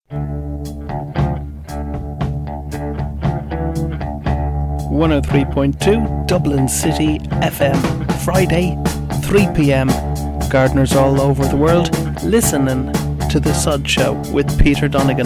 (103.2) Dublin City FM. Friday, 3 p.m. Gardeners all over the world listening to The Sod Show with Peter Donegan.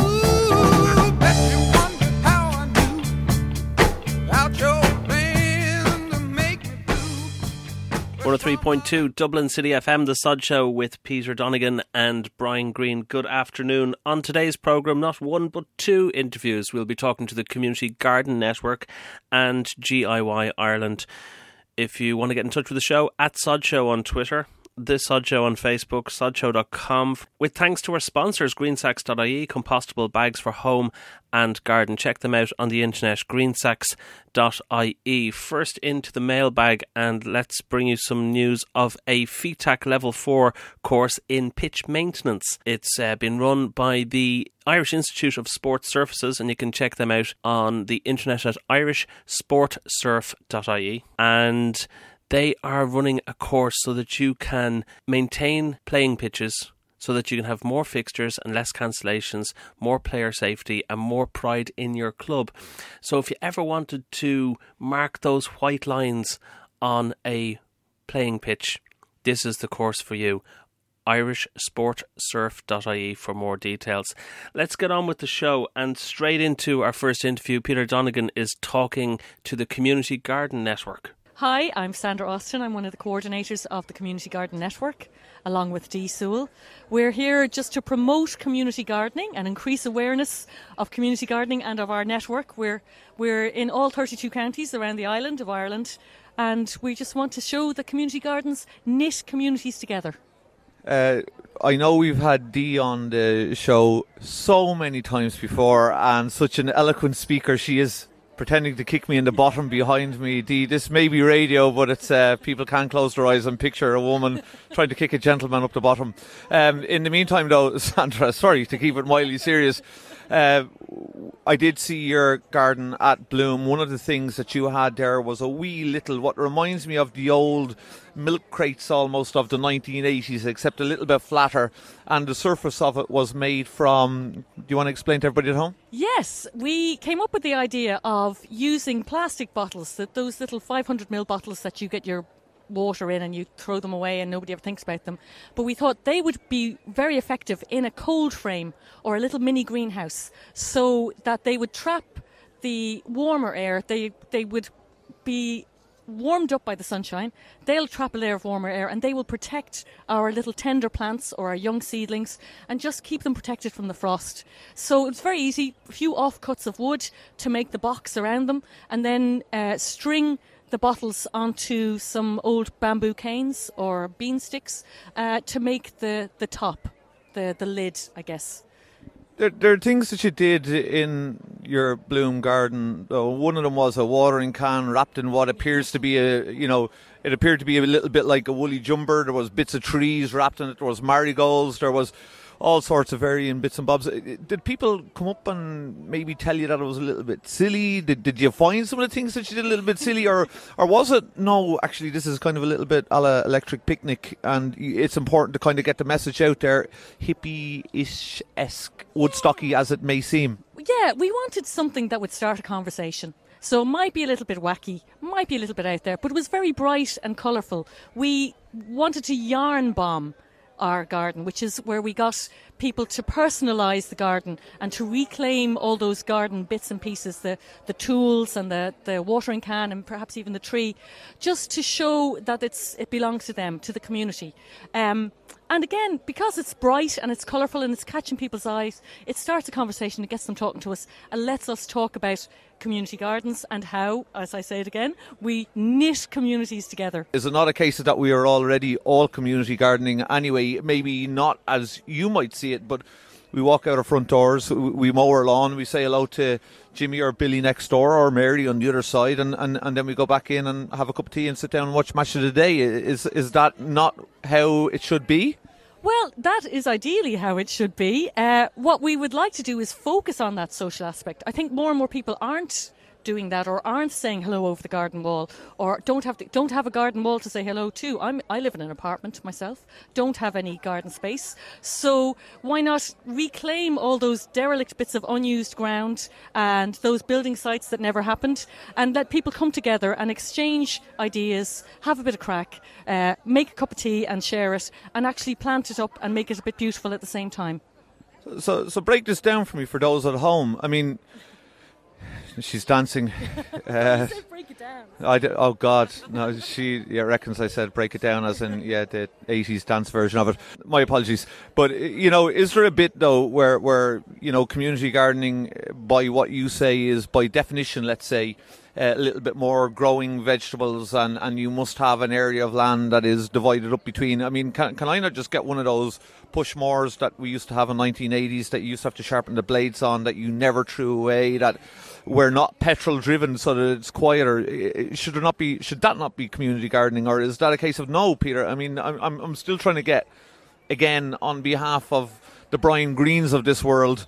103.2 Dublin City FM, The Sod Show with Peter Donegan and Brian Green. Good afternoon. On today's programme, not one but two interviews. We'll be talking to the Community Garden Network and GIY Ireland. If you want to get in touch with the show, at Sod Show on Twitter, The Sod Show on Facebook, sodshow.com. With thanks to our sponsors, greensacks.ie, compostable bags for home and garden. Check them out on the internet, greensacks.ie. First into the mailbag, and let's bring you some news of a FETAC Level 4 course in pitch maintenance. It's been run by the Irish Institute of Sport Surfaces, and you can check them out on the internet at irishsportsurf.ie. And they are running a course so that you can maintain playing pitches, so that you can have more fixtures and less cancellations, more player safety and more pride in your club. So if you ever wanted to mark those white lines on a playing pitch, this is the course for you. irishsportsurf.ie for more details. Let's get on with the show and straight into our first interview. Peter Donegan is talking to the Community Garden Network. Hi, I'm Sandra Austin. I'm one of the coordinators of the Community Garden Network, along with Dee Sewell. We're here just to promote community gardening and increase awareness of community gardening and of our network. We're in all 32 counties around the island of Ireland, and we just want to show that community gardens knit communities together. I know we've had Dee on the show so many times before, and such an eloquent speaker she is. Pretending to kick me in the bottom behind me. Dee, this may be radio, but it's people can't close their eyes and picture a woman trying to kick a gentleman up the bottom. In the meantime, though, Sandra, sorry to keep it mildly serious, I did see your garden at Bloom. One of the things that you had there was a wee little, what reminds me of the old milk crates almost of the 1980s, except a little bit flatter, and the surface of it was made from, do you want to explain to everybody at home? Yes, we came up with the idea of using plastic bottles, those little 500ml bottles that you get your water in and you throw them away and nobody ever thinks about them. But we thought they would be very effective in a cold frame or a little mini greenhouse, so that they would trap the warmer air. They would be warmed up by the sunshine. They'll trap a layer of warmer air and they will protect our little tender plants or our young seedlings and just keep them protected from the frost. So it's very easy, a few offcuts of wood to make the box around them, and then string the bottles onto some old bamboo canes or bean sticks to make the top, the lid, I guess. There are things that you did in your Bloom garden. One of them was a watering can wrapped in what appears to be it appeared to be a little bit like a woolly jumper. There was bits of trees wrapped in it. There was marigolds. There was all sorts of varying bits and bobs. Did people come up and maybe tell you that it was a little bit silly? Did you find some of the things that you did a little bit silly, or was it, no, actually this is kind of a little bit a la Electric Picnic, and it's important to kind of get the message out there, hippie-ish-esque, Woodstocky as it may seem? Yeah, we wanted something that would start a conversation. So it might be a little bit wacky, might be a little bit out there, but it was very bright and colourful. We wanted to yarn bomb our garden, which is where we got people to personalise the garden and to reclaim all those garden bits and pieces, the tools and the watering can and perhaps even the tree, just to show that it belongs to them, to the community. And again, because it's bright and it's colourful and it's catching people's eyes, it starts a conversation, it gets them talking to us and lets us talk about community gardens and how, as I say it again, we knit communities together. Is it not a case that we are already all community gardening anyway? Maybe not as you might see it, but we walk out our front doors, we mow our lawn, we say hello to Jimmy or Billy next door or Mary on the other side, and then we go back in and have a cup of tea and sit down and watch Match of the Day. Is that not how it should be? Well, that is ideally how it should be. What we would like to do is focus on that social aspect. I think more and more people aren't doing that, or aren't saying hello over the garden wall, or don't have a garden wall to say hello to. I live in an apartment myself, don't have any garden space. So why not reclaim all those derelict bits of unused ground and those building sites that never happened, and let people come together and exchange ideas, have a bit of crack, make a cup of tea and share it, and actually plant it up and make it a bit beautiful at the same time. So break this down for me for those at home. I mean, she's dancing. You said break it down. Oh God, no! She reckons I said break it down as in the 80s dance version of it. My apologies, but is there a bit though where community gardening, by what you say, is by definition, let's say, a little bit more growing vegetables, and you must have an area of land that is divided up between. I mean, can I not just get one of those push mowers that we used to have in the 1980s that you used to have to sharpen the blades on, that you never threw away, that were not petrol driven, so that it's quieter? Should that not be community gardening, or is that a case of no, Peter? I mean, I'm still trying to get, again, on behalf of the Brian Greens of this world,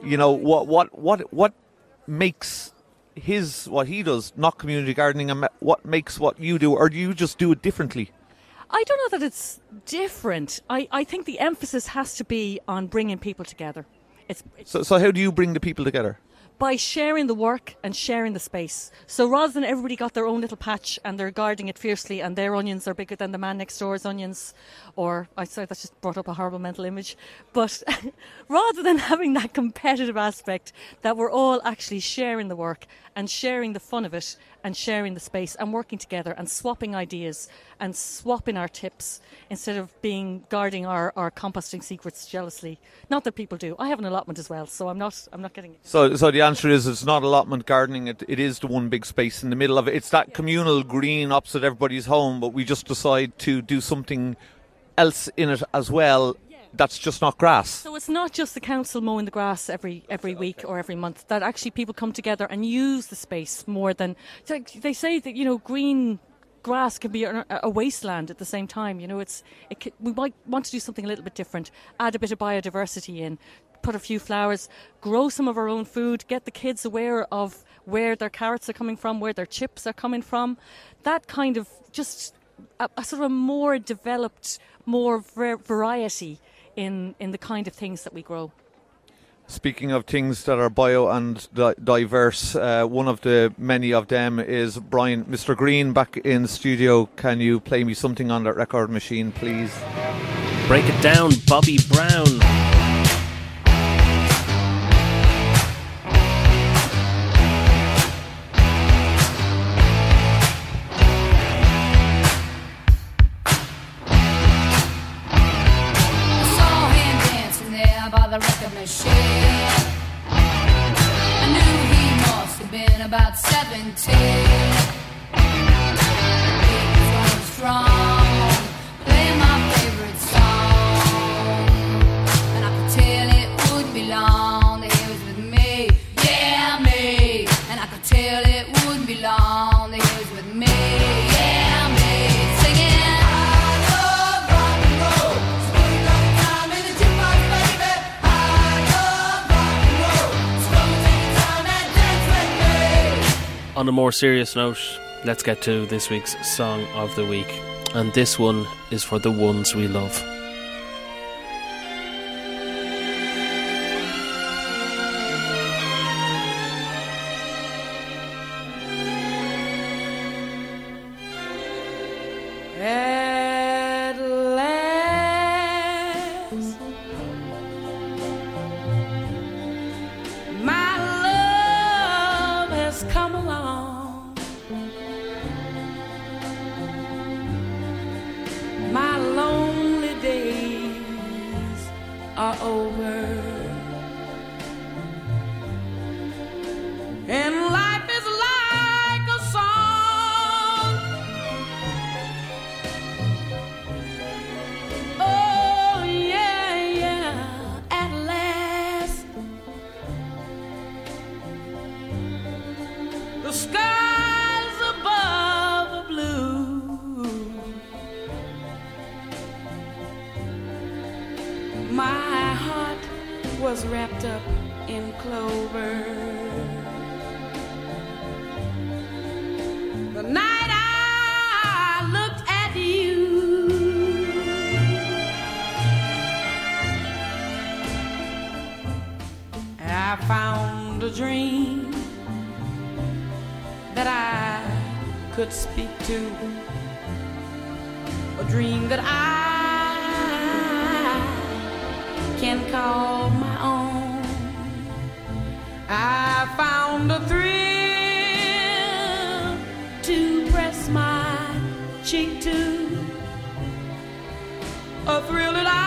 what makes what he does not community gardening, and what makes what you do, or do you just do it differently? I don't know that it's different. I think the emphasis has to be on bringing people together. So how do you bring the people together? By sharing the work and sharing the space. So rather than everybody got their own little patch and they're guarding it fiercely and their onions are bigger than the man next door's onions, or I sorry, that just brought up a horrible mental image, but rather than having that competitive aspect, that we're all actually sharing the work and sharing the fun of it and sharing the space and working together and swapping ideas and swapping our tips instead of guarding our composting secrets jealously. Not that people do. I have an allotment as well, so I'm not getting it. So the answer is it's not allotment gardening. It is the one big space in the middle of it. It's that communal green opposite everybody's home, but we just decide to do something else in it as well. That's just not grass. So it's not just the council mowing the grass every week or every month. That actually people come together and use the space more than they say that green grass can be a wasteland at the same time. We might want to do something a little bit different. Add a bit of biodiversity in. Put a few flowers. Grow some of our own food. Get the kids aware of where their carrots are coming from, where their chips are coming from. That kind of just a sort of a more developed, more variety in the kind of things that we grow. Speaking of things that are bio and diverse, one of the many of them is Brian, Mr. Green, back in studio. Can you play me something on that record machine, please? Break it down, Bobby Brown. I knew he must have been about 17. He was going strong, playing my favorite song, and I could tell it wouldn't be long that he was with me, yeah, me. And I could tell it wouldn't be long that he was with me, yeah, me. Singing, on a more serious note, let's get to this week's Song of the Week. And this one is for the ones we love. At last, my love has come along. My lonely days are over, and life is like a song. Oh yeah, yeah, at last the skies above are blue. My heart was wrapped up in clover. I found a dream that I could speak to, a dream that I can call my own. I found a thrill to press my cheek to, a thrill that I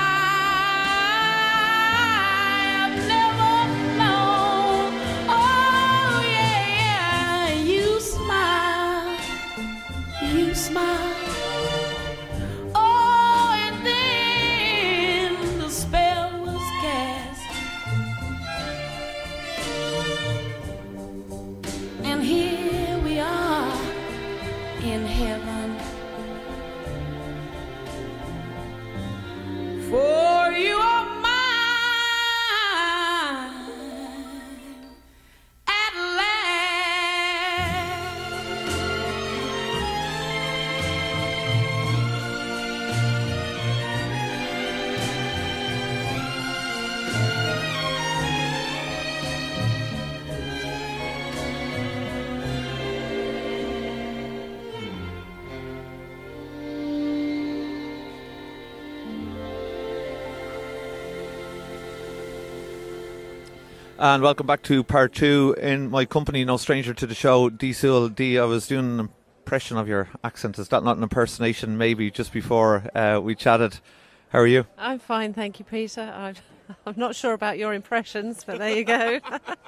have never known. Oh yeah, you smile, you smile. Oh, and then the spell was cast, and here we are in heaven. For you are mine at last. And welcome back to part two. In my company, no stranger to the show, Dee Sewell. Dee, I was doing an impression of your accent. Is that not an impersonation? Maybe just before we chatted. How are you? I'm fine, thank you, Peter. I'm not sure about your impressions, but there you go.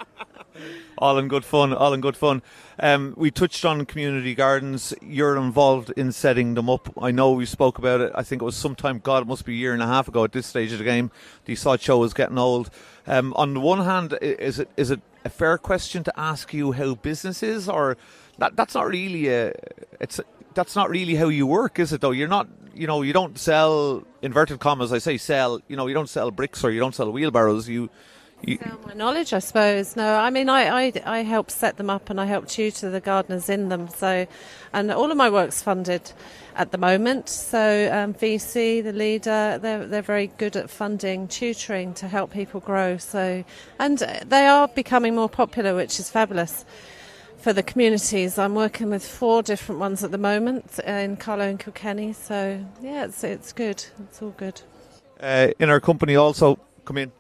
All in good fun, all in good fun. We touched on community gardens. You're involved in setting them up. I know we spoke about it. I think it was sometime, God, it must be a year and a half ago at this stage of the game. The Sod Show is getting old. On the one hand, is it a fair question to ask you how business is, or that's not really that's not really how you work, is it? Though you're not, you don't sell, inverted commas, I say sell. You don't sell bricks or you don't sell wheelbarrows. You Sell my knowledge, I suppose. No, I mean, I help set them up and I help tutor the gardeners in them. So, and all of my work's funded at the moment. So VC, the leader, they're very good at funding tutoring to help people grow. So, and they are becoming more popular, which is fabulous for the communities. I'm working with 4 different ones at the moment in Carlow and Kilkenny. So yeah, it's good. It's all good. In our company also, come in,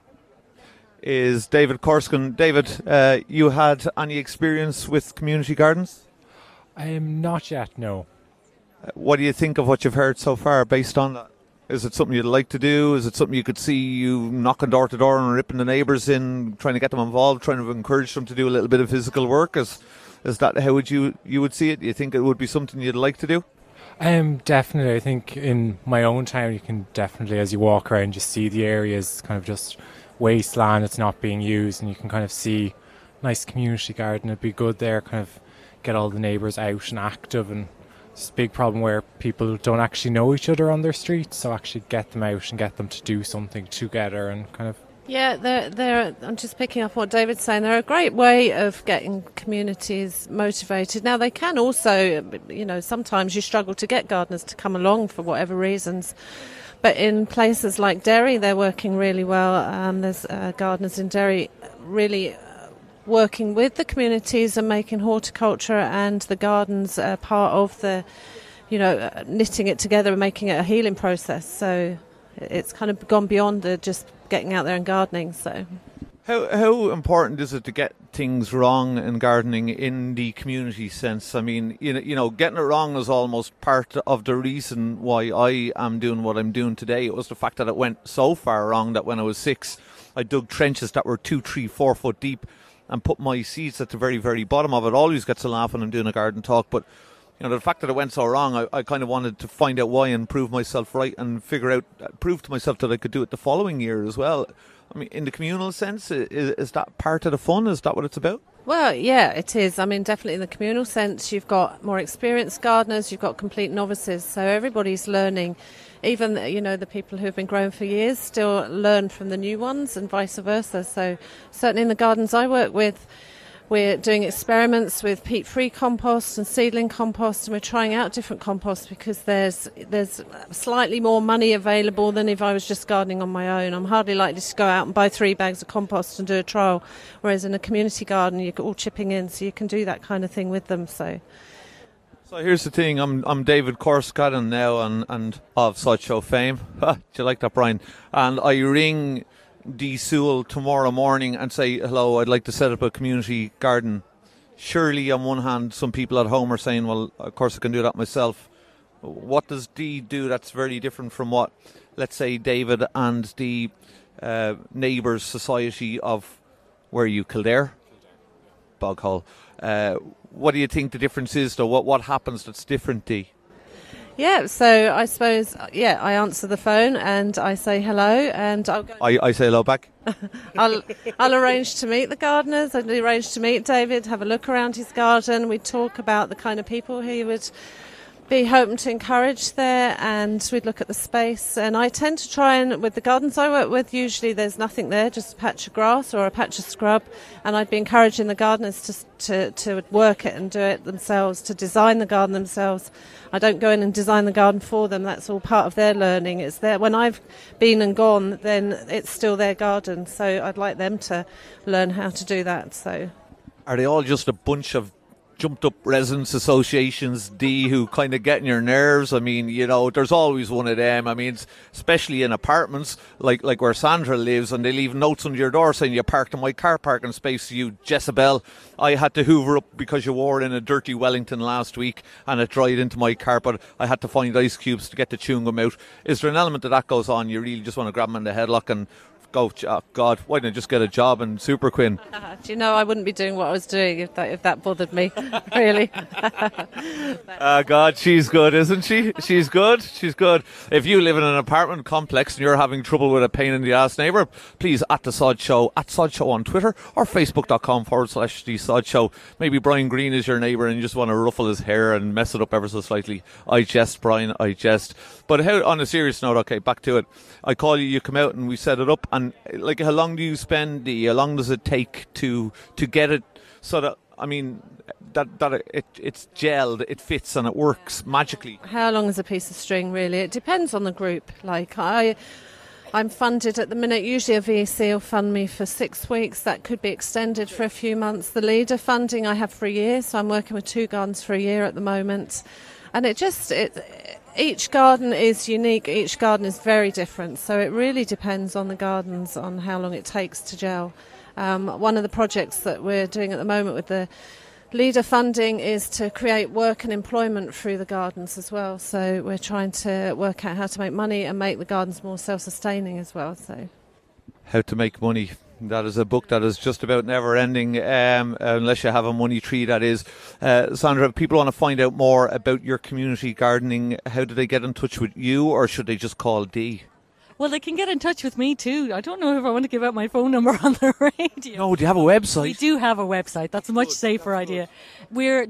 is David Corskin. David, you had any experience with community gardens? Not yet, no. What do you think of what you've heard so far based on that? Is it something you'd like to do? Is it something you could see you knocking door to door and ripping the neighbours in, trying to get them involved, trying to encourage them to do a little bit of physical work? Is that how you would see it? Do you think it would be something you'd like to do? Definitely. I think in my own town you can definitely, as you walk around, just see the areas kind of just wasteland that's not being used, and you can kind of see nice community garden. It'd be good there, kind of get all the neighbours out and active. And it's a big problem where people don't actually know each other on their streets, so actually get them out and get them to do something together and kind of. Yeah, they're. I'm just picking up what David's saying. They're a great way of getting communities motivated. Now, they can also, sometimes you struggle to get gardeners to come along for whatever reasons. But in places like Derry, they're working really well. There's gardeners in Derry really working with the communities and making horticulture and the gardens part of the, knitting it together and making it a healing process. So it's kind of gone beyond just getting out there and gardening. So how important is it to get things wrong in gardening in the community sense? I mean, getting it wrong is almost part of the reason why I am doing what I'm doing today. It was the fact that it went so far wrong that when I was 6, I dug trenches that were 2, 3, 4 foot deep and put my seeds at the very, very bottom of it. Always gets a laugh when I'm doing a garden talk, but the fact that it went so wrong, I kind of wanted to find out why and prove myself right and prove to myself that I could do it the following year as well. I mean, in the communal sense, is that part of the fun? Is that what it's about? Well, yeah, it is. I mean, definitely in the communal sense, you've got more experienced gardeners, you've got complete novices, so everybody's learning. Even, the people who've been growing for years still learn from the new ones and vice versa. So certainly in the gardens I work with, We're doing experiments with peat-free compost and seedling compost, and we're trying out different composts because there's slightly more money available than if I was just gardening on my own. I'm hardly likely to go out and buy 3 bags of compost and do a trial, whereas in a community garden you're all chipping in, so you can do that kind of thing with them. So here's the thing, I'm David Coruscant now and of Sod Show fame. Do you like that, Brian? And I ring Dee Sewell tomorrow morning and say, hello, I'd like to set up a community garden. Surely on one hand some people at home are saying, well, of course I can do that myself. What does Dee do that's very different from what, let's say, David and the Neighbours Society of, where are you, Kildare? Boghall. What do you think the difference is, though? What happens that's different, Dee? yeah, so I suppose, I answer the phone and I say hello, and I'll go. I say hello back. I'll arrange to meet the gardeners. I'd arrange to meet David, have a look around his garden. We'd talk about the kind of people he would be hoping to encourage there, and we'd look at the space. And I tend to try and, with the gardens I work with, usually there's nothing there, just a patch of grass or a patch of scrub, and I'd be encouraging the gardeners to work it and do it themselves, to design the garden themselves. I don't go in and design the garden for them. That's all part of their learning. It's there. When I've been and gone, then it's still their garden, so I'd like them to learn how to do that. So, are they all just a bunch of jumped up residents associations, Dee, who kind of get in your nerves? I mean, you know, there's always one of them. I mean, especially in apartments like where Sandra lives, and they leave notes under your door saying you parked in my car parking space, you Jezebel. I had to hoover up because you wore it in a dirty Wellington last week and it dried into my carpet. I had to find ice cubes to get the chewing gum out. Is there an element of that goes on? You really just want to grab them in the headlock and go, oh God, why didn't I just get a job in Super Quinn? Do you know, I wouldn't be doing what I was doing if that bothered me, really. God, she's good, isn't she? She's good. If you live in an apartment complex and you're having trouble with a pain in the ass neighbour, please at the Sod Show on Twitter, or facebook.com/the Sod Show. Maybe Brian Green is your neighbour and you just want to ruffle his hair and mess it up ever so slightly. I jest, Brian, I jest. But on a serious note, okay, back to it. I call you, you come out and we set it up. And like, how long do you spend? How long does it take to get it so that, I mean, that it's gelled, it fits and it works magically? How long is a piece of string, really? It depends on the group. Like, I'm funded at the minute. Usually a VEC will fund me for 6 weeks. That could be extended for a few months. The leader funding I have for a year, so I'm working with 2 gardens for a year at the moment. And each garden is unique, each garden is very different, so it really depends on the gardens, on how long it takes to gel. One of the projects that we're doing at the moment with the leader funding is to create work and employment through the gardens as well, so we're trying to work out how to make money and make the gardens more self-sustaining as well. So, How to Make Money. That is a book that is just about never ending, unless you have a money tree, that is. Sandra, if people want to find out more about your community gardening, how do they get in touch with you, or should they just call Dee? Well, they can get in touch with me too. I don't know if I want to give out my phone number on the radio. No, do you have a website? We do have a website. That's a much safer idea. We're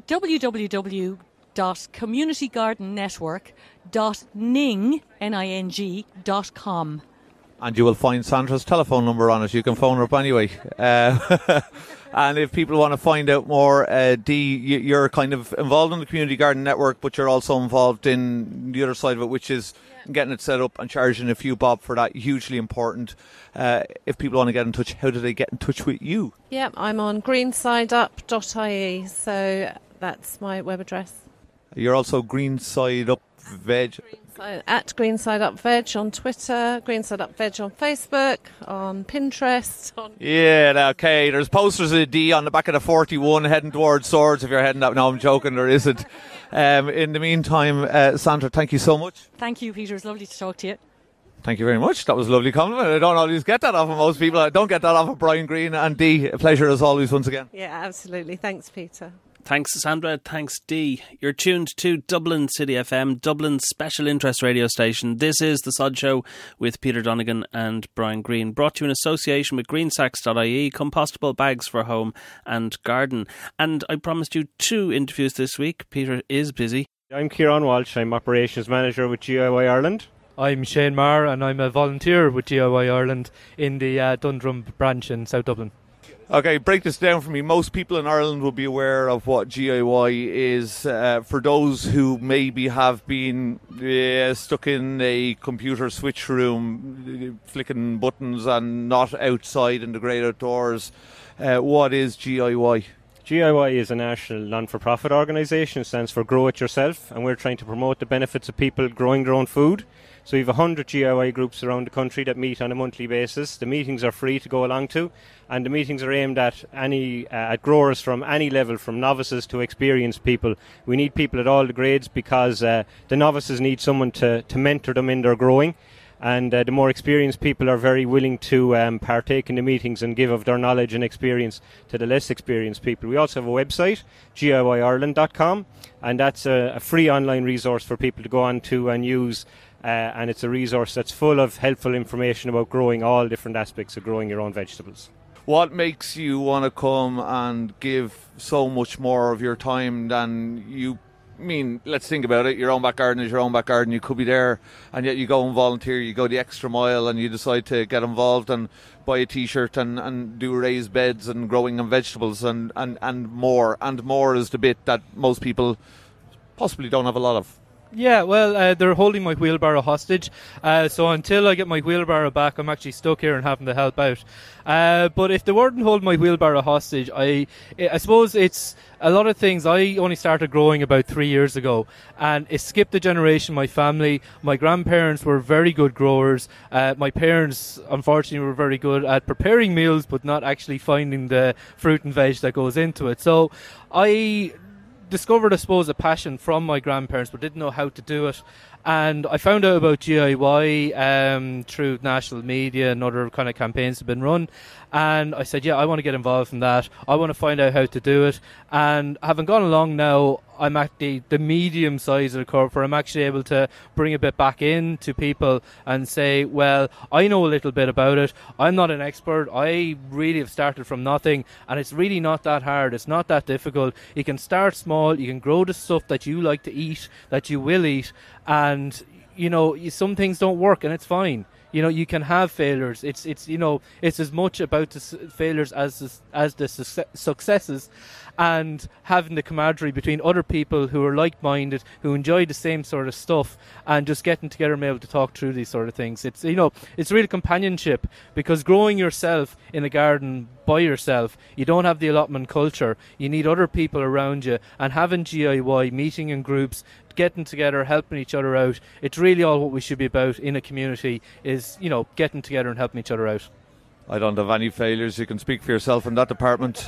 www.communitygardennetwork.ning.com. And you will find Sandra's telephone number on it. You can phone her up anyway. And if people want to find out more, Dee, you're kind of involved in the Community Garden Network, but you're also involved in the other side of it, which is getting it set up and charging a few bob for that. Hugely important. If people want to get in touch, how do they get in touch with you? Yeah, I'm on greensideup.ie, so that's my web address. You're also Greenside Up Veg. At Greenside Up Veg on Twitter, Greenside Up Veg on Facebook, on Pinterest. Yeah, okay. There's posters of Dee on the back of the 41 heading towards Swords if you're heading up. No, I'm joking, there isn't. In the meantime, Sandra, thank you so much. Thank you, Peter. It's lovely to talk to you. Thank you very much. That was a lovely compliment. I don't always get that off of most people. I don't get that off of Brian Green. And Dee, a pleasure as always once again. Yeah, absolutely. Thanks, Peter. Thanks, Sandra. Thanks, Dee. You're tuned to Dublin City FM, Dublin's special interest radio station. This is The Sod Show with Peter Donegan and Brian Green, brought to you in association with greensacks.ie, compostable bags for home and garden. And I promised you 2 interviews this week. Peter is busy. I'm Kieran Walsh. I'm Operations Manager with GIY Ireland. I'm Shane Marr and I'm a volunteer with GIY Ireland in the Dundrum branch in South Dublin. Okay, break this down for me. Most people in Ireland will be aware of what GIY is. For those who maybe have been stuck in a computer switch room, flicking buttons and not outside in the great outdoors, what is GIY? GIY is a national non-for-profit organisation. It stands for Grow It Yourself, and we're trying to promote the benefits of people growing their own food. So we have 100 GIY groups around the country that meet on a monthly basis. The meetings are free to go along to, and the meetings are aimed at at growers from any level, from novices to experienced people. We need people at all the grades because the novices need someone to mentor them in their growing, and the more experienced people are very willing to partake in the meetings and give of their knowledge and experience to the less experienced people. We also have a website, GIYireland.com, and that's a free online resource for people to go on to and use. And it's a resource that's full of helpful information about growing all different aspects of growing your own vegetables. What makes you want to come and give so much more of your time than you... I mean, let's think about it. Your own back garden is your own back garden. You could be there, and yet you go and volunteer. You go the extra mile, and you decide to get involved and buy a T-shirt and do raised beds and growing of vegetables and more. And more is the bit that most people possibly don't have a lot of. Yeah, well, they're holding my wheelbarrow hostage, so until I get my wheelbarrow back, I'm actually stuck here and having to help out. But if they weren't holding my wheelbarrow hostage, I suppose it's a lot of things. I only started growing about 3 years ago, and it skipped a generation. My family, my grandparents were very good growers. My parents, unfortunately, were very good at preparing meals, but not actually finding the fruit and veg that goes into it. So I discovered, I suppose, a passion from my grandparents, but didn't know how to do it. And I found out about GIY through national media and other kind of campaigns that have been run. And I said, yeah, I want to get involved in that. I want to find out how to do it. And having gone along now, I'm at the medium size of the curve where I'm actually able to bring a bit back in to people and say, well, I know a little bit about it. I'm not an expert. I really have started from nothing, and it's really not that hard. It's not that difficult. You can start small. You can grow the stuff that you like to eat, that you will eat, and you know, some things don't work, and it's fine. You know, you can have failures. It's you know, it's as much about the failures as the successes, and having the camaraderie between other people who are like-minded, who enjoy the same sort of stuff, and just getting together and being able to talk through these sort of things. It's, you know, it's real companionship, because growing yourself in a garden by yourself, you don't have the allotment culture. You need other people around you, and having GIY, meeting in groups, getting together, helping each other out. It's really all what we should be about in a community, is, you know, getting together and helping each other out. I don't have any failures. You can speak for yourself in that department.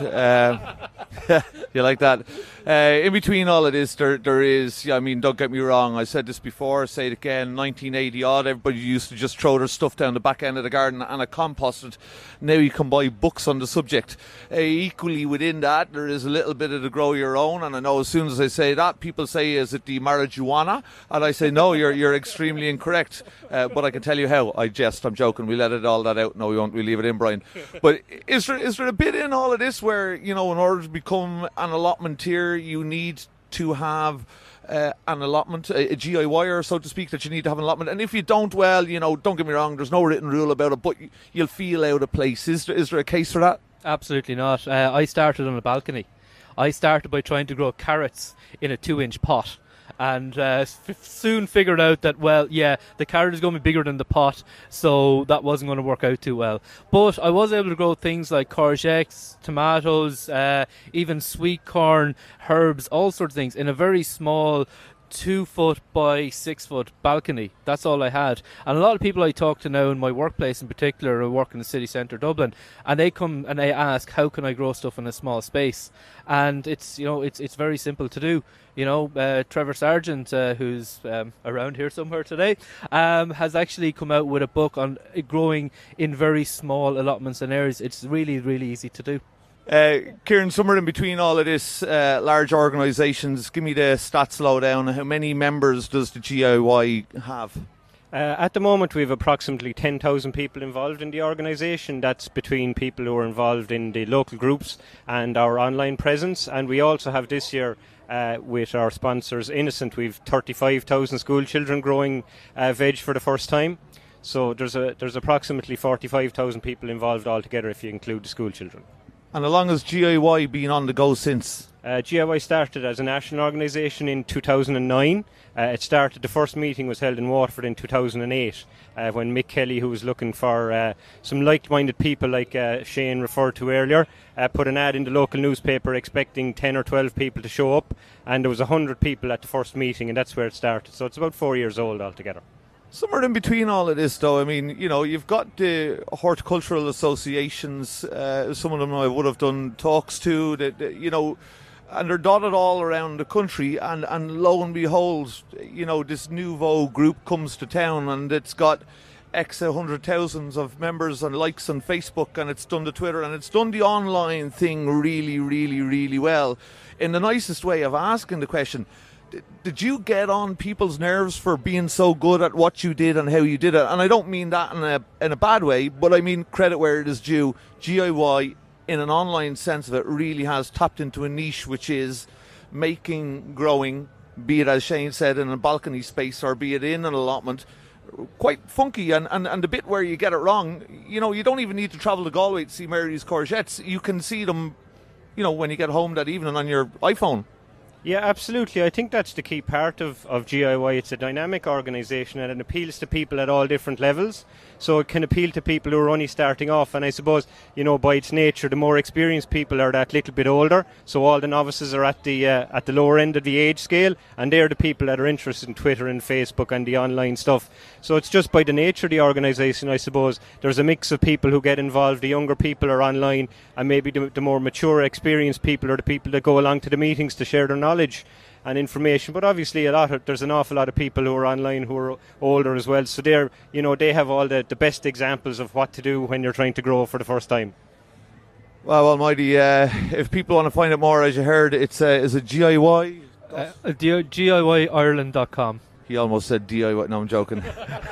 You like that? In between all of this, there is, I mean, don't get me wrong, I said this before, say it again, 1980 odd, everybody used to just throw their stuff down the back end of the garden and it composted. Now you can buy books on the subject. Equally within that, there is a little bit of the grow your own, and I know as soon as I say that, people say, is it the marijuana? And I say, no, you're extremely incorrect. But I can tell you how. I jest, I'm joking, we'll edit all that out. No, we won't, we'll leave it in, Brian. But is there a bit in all of this where, you know, in order to become an allotmenteer, you need to have an allotment, a GIYer, so to speak, that you need to have an allotment? And if you don't, well, you know, don't get me wrong, there's no written rule about it, but you'll feel out of place. Is there a case for that? Absolutely not. I started on a balcony. I started by trying to grow carrots in a 2-inch pot. And soon figured out that, well, yeah, the carrot is going to be bigger than the pot, so that wasn't going to work out too well. But I was able to grow things like courgettes, tomatoes, even sweet corn, herbs, all sorts of things in a very small 2-foot by 6-foot balcony. That's all I had. And a lot of people I talk to now in my workplace in particular, I work in the city centre Dublin, and they come and they ask, how can I grow stuff in a small space? And it's, you know, it's very simple to do. You know, Trevor Sargent, who's around here somewhere today, has actually come out with a book on growing in very small allotments and areas. It's really, really easy to do. Kieran, somewhere in between all of this, large organisations, give me the stats lowdown. How many members does the GIY have? At the moment, we have approximately 10,000 people involved in the organisation. That's between people who are involved in the local groups and our online presence. And we also have this year, with our sponsors Innocent, we've 35,000 school children growing veg for the first time. So there's approximately 45,000 people involved altogether if you include the school children. And how long has GIY been on the go since? GIY started as a national organisation in 2009. The first meeting was held in Waterford in 2008 when Mick Kelly, who was looking for some like-minded people like Shane referred to earlier, put an ad in the local newspaper expecting 10 or 12 people to show up, and there was 100 people at the first meeting, and that's where it started. So it's about 4 years old altogether. Somewhere in between all of this, though, I mean, you've got the horticultural associations, some of them I would have done talks to, and they're dotted all around the country, and lo and behold, this nouveau group comes to town, and it's got X 100,000 of members and likes on Facebook, and it's done the Twitter, and it's done the online thing really, really, really well. In the nicest way of asking the question, did you get on people's nerves for being so good at what you did and how you did it? And I don't mean that in a bad way, but I mean credit where it is due. GIY, in an online sense of it, really has tapped into a niche which is making growing, be it, as Shane said, in a balcony space or be it in an allotment, quite funky. And the bit where you get it wrong, you don't even need to travel to Galway to see Mary's courgettes. You can see them, when you get home that evening on your iPhone. Yeah, absolutely. I think that's the key part of GIY. It's a dynamic organisation and it appeals to people at all different levels. So it can appeal to people who are only starting off. And I suppose, by its nature, the more experienced people are that little bit older. So all the novices are at the lower end of the age scale. And they're the people that are interested in Twitter and Facebook and the online stuff. So it's just by the nature of the organisation, I suppose. There's a mix of people who get involved. The younger people are online. And maybe the more mature, experienced people are the people that go along to the meetings to share their knowledge and information. But obviously there's an awful lot of people who are online who are older as well, so they have all the best examples of what to do when you're trying to grow for the first time. Well, Almighty, if people want to find out more, as you heard, is it GIY? GIYireland.com. He almost said DIY. No, I'm joking.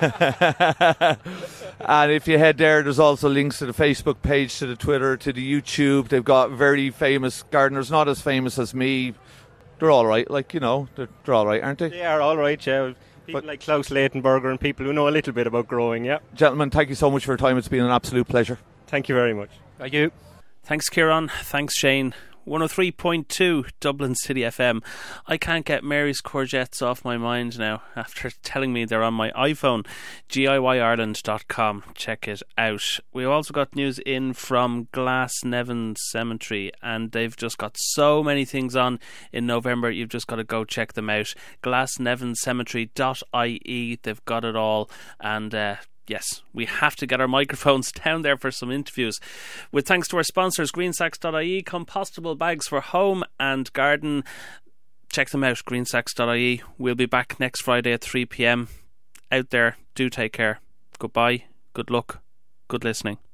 And if you head there's also links to the Facebook page, to the Twitter, to the YouTube. They've got very famous gardeners, not as famous as me. They're all right, they're all right, aren't they? They are all right, yeah. People like Klaus Leitenberger and people who know a little bit about growing, yeah. Gentlemen, thank you so much for your time. It's been an absolute pleasure. Thank you very much. Thank you. Thanks, Kieran. Thanks, Shane. 103.2 Dublin City FM. I can't get Mary's courgettes off my mind now after telling me they're on my iPhone. GIYireland.com. Check it out. We've also got news in from Glasnevin Cemetery, and they've just got so many things on in November. You've just got to go check them out. Glasnevincemetery.ie. They've got it all, and yes, we have to get our microphones down there for some interviews. With thanks to our sponsors, greensacks.ie, compostable bags for home and garden. Check them out, greensacks.ie. We'll be back next Friday at 3 p.m. Out there, do take care. Goodbye, good luck, good listening.